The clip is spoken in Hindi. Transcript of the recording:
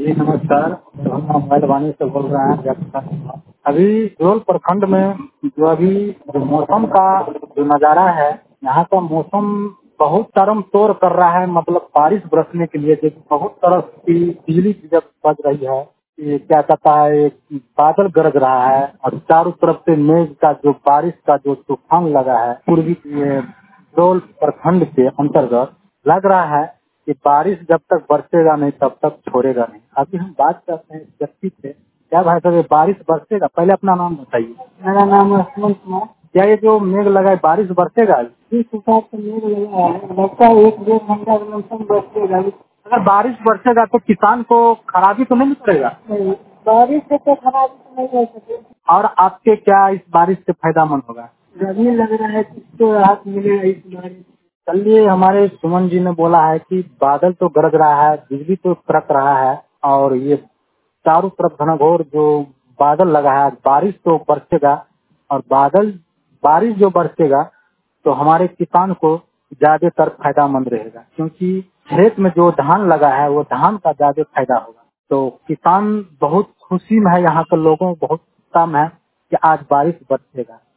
जी नमस्कार। हम मोबाइल वाणी से बोल रहे हैं जब अभी जोल प्रखंड में जो मौसम का जो नज़ारा है, यहाँ का मौसम बहुत तरम तोड़ कर रहा है। मतलब बारिश बरसने के लिए देखिए बहुत तरह की बिजली जब बज रही है, ये क्या कहता है, एक बादल गरज रहा है और चारों तरफ से मेघ का जो बारिश का जो तूफान लगा है पूर्वी ये जोल प्रखंड के अंतर्गत, लग रहा है कि बारिश जब तक बरसेगा नहीं तब तक छोड़ेगा नहीं। अभी हम बात करते हैं इस व्यक्ति से। क्या भाई साहब, ये बारिश बरसेगा? पहले अपना नाम बताइए। मेरा नाम है सुमन कुमार। क्या ये जो मेघ लगा है बारिश बरसेगा? जिस हिसाब से मेघ लगा है लगता है 1-1.5 घंटा का मौसम बरसेगा। अगर बारिश बरसेगा तो किसान को खराबी तो नहीं पड़ेगा? नहीं, बारिश से तो खराबी तो नहीं हो सके। और आपके क्या इस बारिश से फायदामंद होगा? गर्मी लग रहा है, किसको राहत मिलेगा इस बारिश। चलिए, हमारे सुमन जी ने बोला है कि बादल तो गरज रहा है, बिजली तो कड़क रहा है और ये चारों तरफ घनघोर जो बादल लगा है, बारिश तो बरसेगा। और बारिश जो बरसेगा तो हमारे किसान को ज्यादातर फायदामंद रहेगा, क्योंकि खेत में जो धान लगा है वो धान का ज्यादा फायदा होगा। तो किसान बहुत खुशी में है, यहाँ के लोगों को बहुत कम है कि आज बारिश बरसेगा।